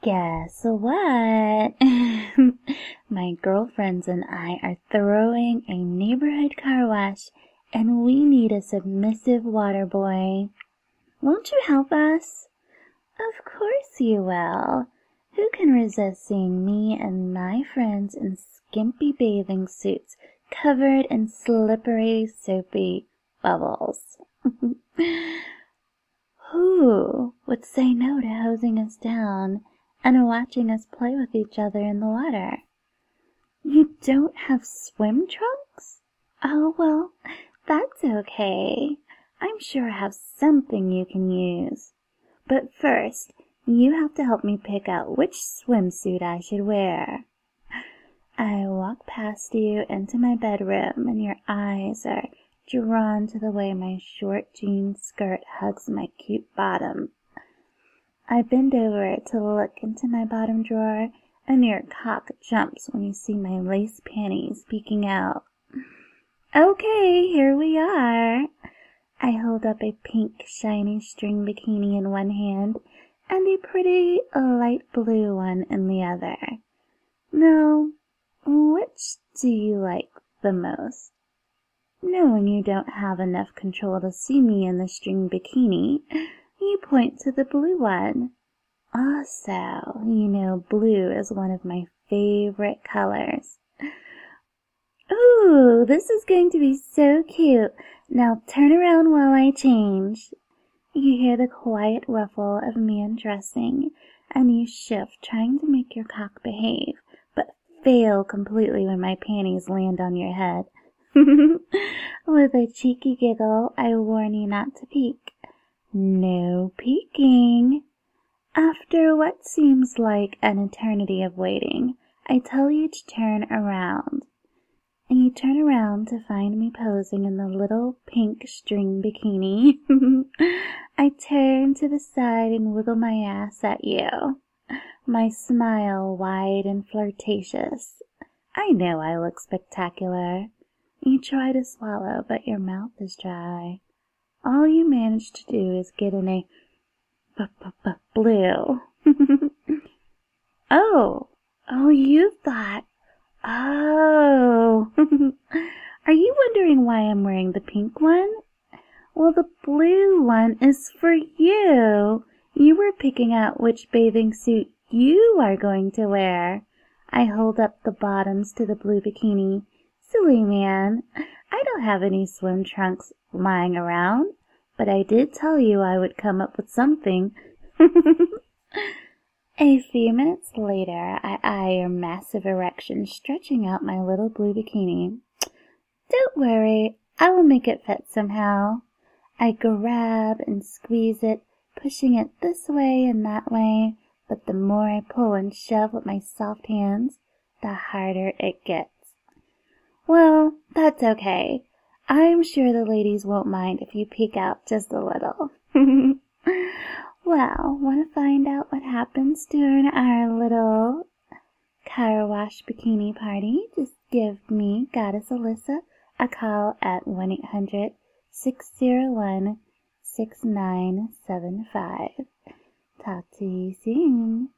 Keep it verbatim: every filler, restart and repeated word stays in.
Guess what? My girlfriends and I are throwing a neighborhood car wash, and we need a submissive water boy. Won't you help us? Of course you will. Who can resist seeing me and my friends in skimpy bathing suits covered in slippery, soapy bubbles? Who would say no to hosing us down and watching us play with each other in the water? You don't have swim trunks? Oh, well, that's okay. I'm sure I have something you can use. But first, you have to help me pick out which swimsuit I should wear. I walk past you into my bedroom, and your eyes are drawn to the way my short jean skirt hugs my cute bottom. I bend over to look into my bottom drawer, and your cock jumps when you see my lace panties peeking out. Okay, here we are. I hold up a pink, shiny string bikini in one hand and a pretty light blue one in the other. Now, which do you like the most? Knowing you don't have enough control to see me in the string bikini, you point to the blue one. Also, you know blue is one of my favorite colors. Ooh, this is going to be so cute. Now turn around while I change. You hear the quiet ruffle of me undressing, and you shift, trying to make your cock behave, but fail completely when my panties land on your head. With a cheeky giggle, I warn you not to peek. No peeking. After what seems like an eternity of waiting, I tell you to turn around. And you turn around to find me posing in the little pink string bikini. I turn to the side and wiggle my ass at you, my smile wide and flirtatious. I know I look spectacular. You try to swallow, but your mouth is dry. All you manage to do is get in a b-b-b-blue. Oh, oh, you thought... Oh, are you wondering why I'm wearing the pink one? Well, the blue one is for you. You were picking out which bathing suit you are going to wear. I hold up the bottoms to the blue bikini. Silly man, I don't have any swim trunks lying around, but I did tell you I would come up with something. A few minutes later, I eye your massive erection stretching out my little blue bikini. Don't worry, I will make it fit somehow. I grab and squeeze it, pushing it this way and that way, but the more I pull and shove with my soft hands, the harder it gets. Well, that's okay. I'm sure the ladies won't mind if you peek out just a little. Well, want to find out what happens during our little car wash bikini party? Just give me, Goddess Alyssa, a call at one eight hundred, six oh one, six nine seven five. Talk to you soon.